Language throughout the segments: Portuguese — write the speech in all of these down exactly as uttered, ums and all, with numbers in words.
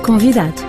convidado.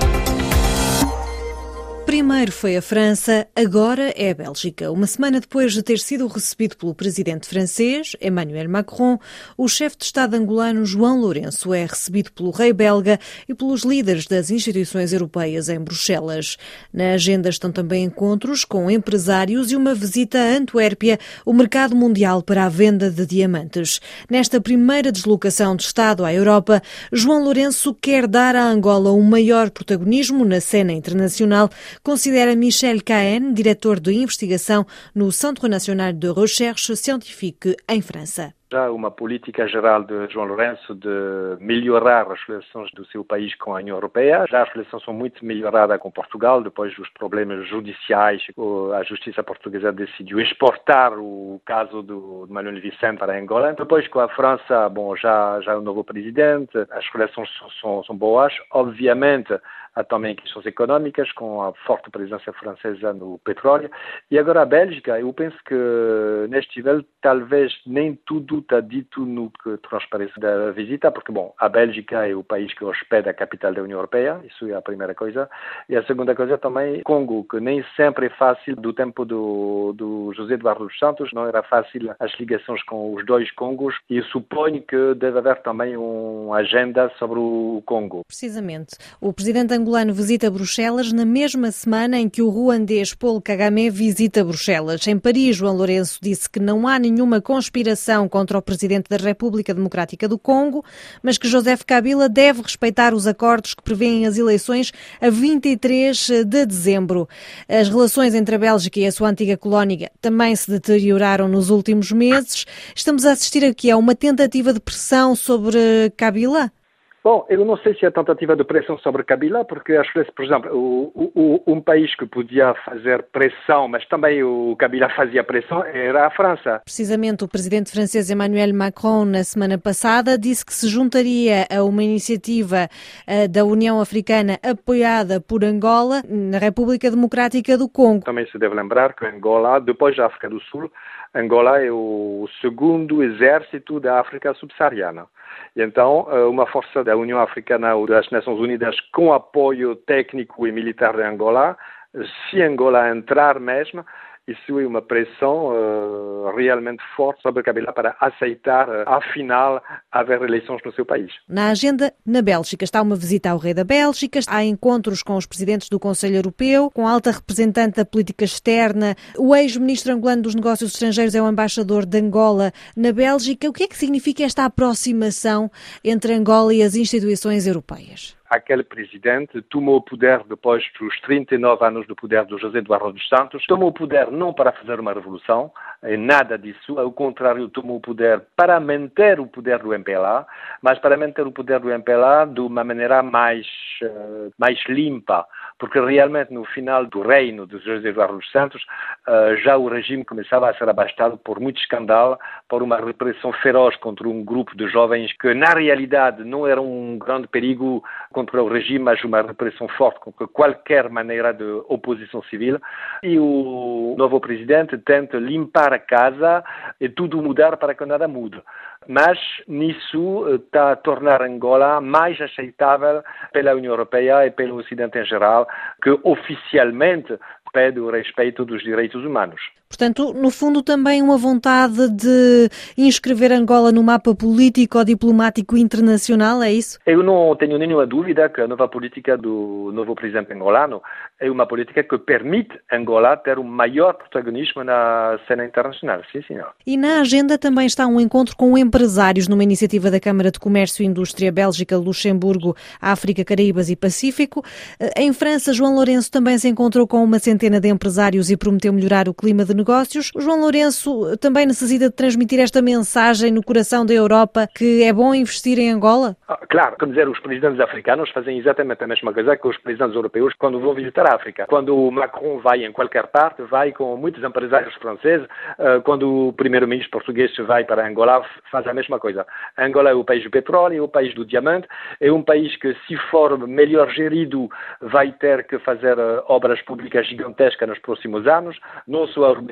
Primeiro foi a França, agora é a Bélgica. Uma semana depois de ter sido recebido pelo presidente francês, Emmanuel Macron, o chefe de Estado angolano, João Lourenço, é recebido pelo rei belga e pelos líderes das instituições europeias em Bruxelas. Na agenda estão também encontros com empresários e uma visita a Antuérpia, o mercado mundial para a venda de diamantes. Nesta primeira deslocação de Estado à Europa, João Lourenço quer dar à Angola um maior protagonismo na cena internacional, considera Michel Cahen, diretor de investigação no Centre National de Recherche Scientifique em França. Já uma política geral de João Lourenço de melhorar as relações do seu país com a União Europeia. Já as relações são muito melhoradas com Portugal, depois dos problemas judiciais. A justiça portuguesa decidiu exportar o caso do Manuel Vicente para Angola. Depois com a França, bom, já, já é um novo presidente, as relações são, são, são boas. Obviamente, há também questões económicas, com a forte presença francesa no petróleo. E agora a Bélgica, eu penso que neste nível talvez nem tudo está dito no que transparece da visita, porque, bom, a Bélgica é o país que hospeda a capital da União Europeia, isso é a primeira coisa. E a segunda coisa também, Congo, que nem sempre é fácil, do tempo do, do José Eduardo dos Santos, não era fácil as ligações com os dois Congos, e suponho que deve haver também uma agenda sobre o Congo. Precisamente. O presidente angolano visita Bruxelas na mesma semana em que o ruandês Paul Kagame visita Bruxelas. Em Paris, João Lourenço disse que não há nenhuma conspiração contra o presidente da República Democrática do Congo, mas que Joseph Kabila deve respeitar os acordos que prevêem as eleições a vinte e três de dezembro. As relações entre a Bélgica e a sua antiga colónia também se deterioraram nos últimos meses. Estamos a assistir aqui a uma tentativa de pressão sobre Kabila? Bom, eu não sei se é tentativa de pressão sobre Kabila, porque às vezes, por exemplo, o, o, um país que podia fazer pressão, mas também o Kabila fazia pressão, era a França. Precisamente o presidente francês Emmanuel Macron, na semana passada, disse que se juntaria a uma iniciativa uh, da União Africana apoiada por Angola na República Democrática do Congo. Também se deve lembrar que Angola, depois da África do Sul, Angola é o segundo exército da África subsaariana. E então, uma força da União Africana ou das Nações Unidas com apoio técnico e militar de Angola, se Angola entrar mesmo, isso é uma pressão uh, realmente forte sobre Kabila para aceitar, uh, afinal, haver eleições no seu país. Na agenda, na Bélgica, está uma visita ao rei da Bélgica, há encontros com os presidentes do Conselho Europeu, com a alta representante da política externa, o ex-ministro angolano dos negócios estrangeiros é o embaixador de Angola na Bélgica. O que é que significa esta aproximação entre Angola e as instituições europeias? Aquele presidente tomou o poder depois dos trinta e nove anos do poder do José Eduardo dos Santos, tomou o poder não para fazer uma revolução, nada disso, ao contrário, tomou o poder para manter o poder do M P L A, mas para manter o poder do M P L A de uma maneira mais, uh, mais limpa, porque realmente no final do reino de José Eduardo dos Santos, uh, já o regime começava a ser abastado por muito escândalo, por uma repressão feroz contra um grupo de jovens que na realidade não era um grande perigo contra o regime, mas uma repressão forte contra qualquer maneira de oposição civil. E o novo presidente tenta limpar a casa e tudo mudar para que nada mude. Mas nisso está a tornar Angola mais aceitável pela União Europeia e pelo Ocidente em geral, que oficialmente pede o respeito dos direitos humanos. Portanto, no fundo, também uma vontade de inscrever Angola no mapa político-diplomático internacional, é isso? Eu não tenho nenhuma dúvida que a nova política do novo presidente angolano é uma política que permite Angola ter um maior protagonismo na cena internacional. Sim, senhor. E na agenda também está um encontro com empresários numa iniciativa da Câmara de Comércio e Indústria Bélgica, Luxemburgo, África, Caraíbas e Pacífico. Em França, João Lourenço também se encontrou com uma centena de empresários e prometeu melhorar o clima de negócios. O João Lourenço também necessita de transmitir esta mensagem no coração da Europa que é bom investir em Angola? Ah, claro, quer dizer, os presidentes africanos fazem exatamente a mesma coisa que os presidentes europeus quando vão visitar a África. Quando o Macron vai em qualquer parte, vai com muitos empresários franceses. Quando o primeiro-ministro português vai para Angola, faz a mesma coisa. Angola é o país do petróleo, é o país do diamante, é um país que, se for melhor gerido, vai ter que fazer obras públicas gigantescas nos próximos anos, não só a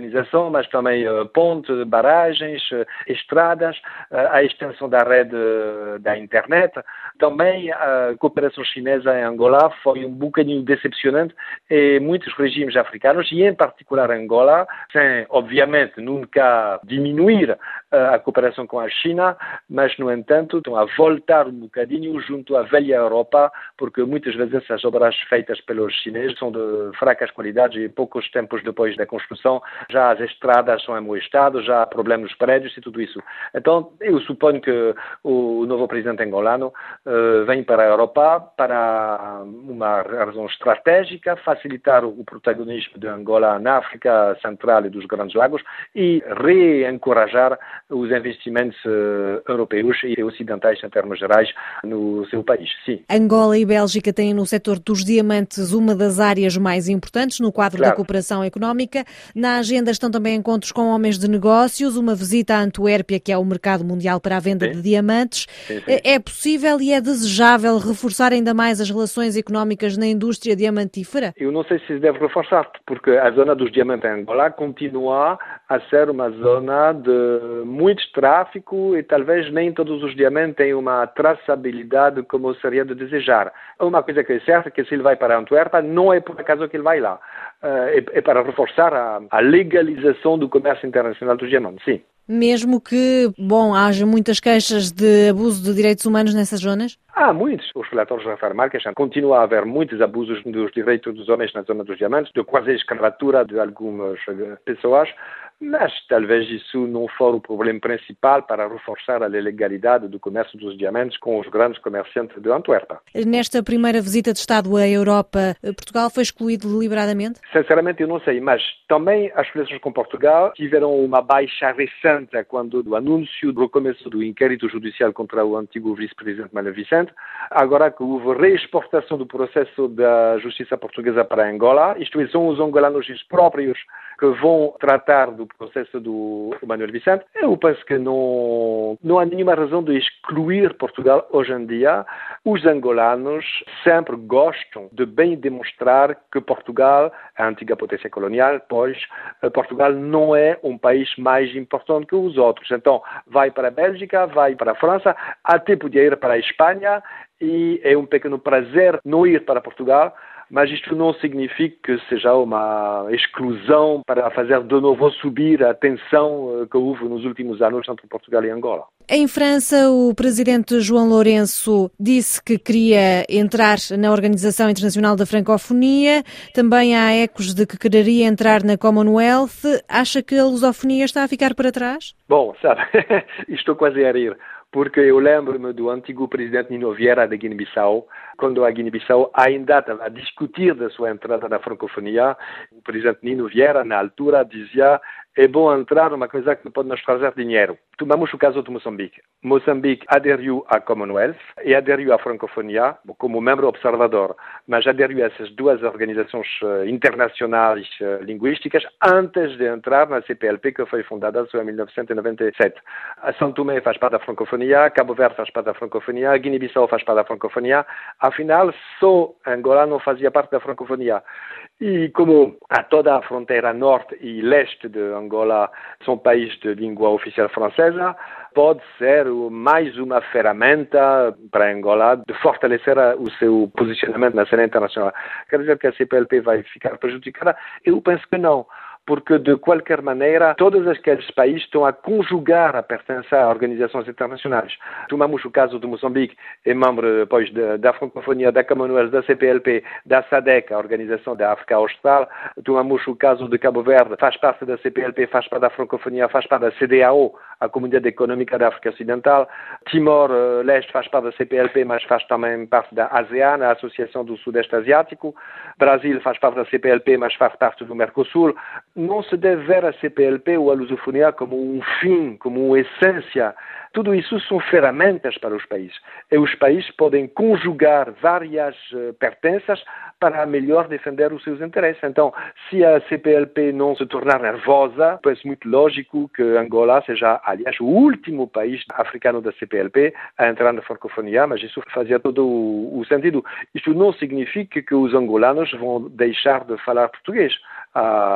urbanização, mas também uh, pontes, barragens, uh, estradas, uh, a extensão da rede uh, da internet. Também a cooperação chinesa em Angola foi um bocadinho decepcionante e muitos regimes africanos, e em particular Angola, sem, obviamente, nunca diminuir uh, a cooperação com a China, mas, no entanto, estão a voltar um bocadinho junto à velha Europa, porque muitas vezes as obras feitas pelos chineses são de fracas qualidades e poucos tempos depois da construção já as estradas são em mau estado, já há problemas nos prédios e tudo isso. Então, eu suponho que o novo presidente angolano uh, vem para a Europa para uma razão estratégica, facilitar o protagonismo de Angola na África Central e dos Grandes Lagos e reencorajar os investimentos uh, europeus e ocidentais, em termos gerais, no seu país. Sim. Angola e Bélgica têm no setor dos diamantes uma das áreas mais importantes no quadro claro. da cooperação económica. Na agenda estão também encontros com homens de negócios, uma visita à Antuérpia, que é o mercado mundial para a venda sim. de diamantes. Sim, sim. É possível e é desejável reforçar ainda mais as relações económicas na indústria diamantífera? Eu não sei se se deve reforçar, porque a zona dos diamantes em Angola continua a ser uma zona de muito tráfico e talvez nem todos os diamantes têm uma traçabilidade como seria de desejar. Uma coisa que é certa é que se ele vai para Antuérpia, não é por acaso que ele vai lá. É, é para reforçar a, a legalização do comércio internacional dos diamantes, sim. Mesmo que, bom, haja muitas queixas de abuso de direitos humanos nessas zonas? Há muitos. Os relatórios afirmam que continua a haver muitos abusos dos direitos dos homens na zona dos diamantes, de quase escravatura de algumas pessoas, mas talvez isso não for o problema principal para reforçar a legalidade do comércio dos diamantes com os grandes comerciantes de Antuérpia. Nesta primeira visita de Estado à Europa, Portugal foi excluído deliberadamente? Sinceramente, eu não sei, mas também as relações com Portugal tiveram uma baixa recente quando o anúncio do começo do inquérito judicial contra o antigo vice-presidente Mário Vicente. Agora que houve reexportação do processo da justiça portuguesa para Angola, isto é, são os angolanos próprios que vão tratar do processo do Mário Vicente, eu penso que não, não há nenhuma razão de excluir Portugal hoje em dia. Os angolanos sempre gostam de bem demonstrar que Portugal é a antiga potência colonial, pois Portugal não é um país mais importante que os outros. Então, vai para a Bélgica, vai para a França, até podia ir para a Espanha, e é um pequeno prazer não ir para Portugal, mas isto não significa que seja uma exclusão para fazer de novo subir a tensão que houve nos últimos anos entre Portugal e Angola. Em França, o presidente João Lourenço disse que queria entrar na Organização Internacional da Francofonia. Também há ecos de que quereria entrar na Commonwealth. Acha que a lusofonia está a ficar para trás? Bom, sabe, estou quase a rir. Porque eu lembro-me do antigo presidente Nino Vieira da Guiné-Bissau, quando a Guiné-Bissau ainda estava a discutir da sua entrada na francofonia. O presidente Nino Vieira, na altura, dizia: é bom entrar numa coisa que pode nos trazer dinheiro. Tomamos o caso de Moçambique. Moçambique aderiu à Commonwealth e aderiu à francofonia como membro observador, mas aderiu a essas duas organizações internacionais linguísticas antes de entrar na C P L P, que foi fundada em mil novecentos e noventa e sete. A São Tomé faz parte da francofonia, Cabo Verde faz parte da francofonia, Guiné-Bissau faz parte da francofonia. Afinal, só Angola não fazia parte da francofonia. E como a toda a fronteira norte e leste de Angola são países de língua oficial francesa, pode ser mais uma ferramenta para Angola de fortalecer o seu posicionamento na cena internacional. Quer dizer que a C P L P vai ficar prejudicada? Eu penso que não. Porque, de qualquer maneira, todos aqueles países estão a conjugar a pertença a organizações internacionais. Tomamos o caso de Moçambique, é membro depois de, da francofonia, da Commonwealth, da C P L P, da SADC, a Organização da África Austral. Tomamos o caso de Cabo Verde, faz parte da C P L P, faz parte da francofonia, faz parte da C D A O, a Comunidade Económica da África Ocidental. Timor-Leste faz parte da C P L P, mas faz também parte da ASEAN, a Associação do Sudeste Asiático. Brasil faz parte da C P L P, mas faz parte do Mercosul. Não se deve ver a C P L P ou a lusofonia como um fim, como uma essência. Tudo isso são ferramentas para os países. E os países podem conjugar várias uh, pertenças para melhor defender os seus interesses. Então, se a C P L P não se tornar nervosa, parece muito lógico que Angola seja, aliás, o último país africano da C P L P a entrar na francofonia, mas isso fazia todo o, o sentido. Isto não significa que os angolanos vão deixar de falar português. Ah, já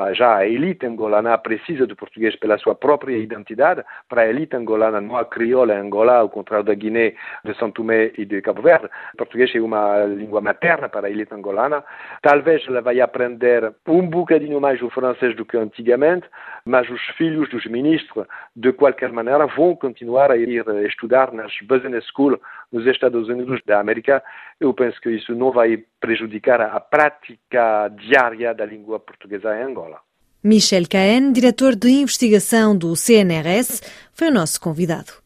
a elite angolana precisa do português pela sua própria identidade. Para a elite angolana não há crioula em Angola, ao contrário da Guiné, de São Tomé e de Cabo Verde. O português é uma língua materna para a elite angolana. Talvez ela vai aprender um bocadinho mais o francês do que antigamente, mas os filhos dos ministros, de qualquer maneira, vão continuar a ir estudar nas business schools nos Estados Unidos da América. Eu penso que isso não vai prejudicar a prática diária da língua portuguesa em Angola. Michel Cahen, diretor de investigação do C N R S, foi o nosso convidado.